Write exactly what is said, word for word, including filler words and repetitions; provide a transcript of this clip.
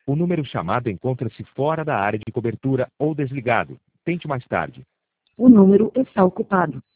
O número chamado encontra-se fora da área de cobertura ou desligado. Tente mais tarde. O número está ocupado.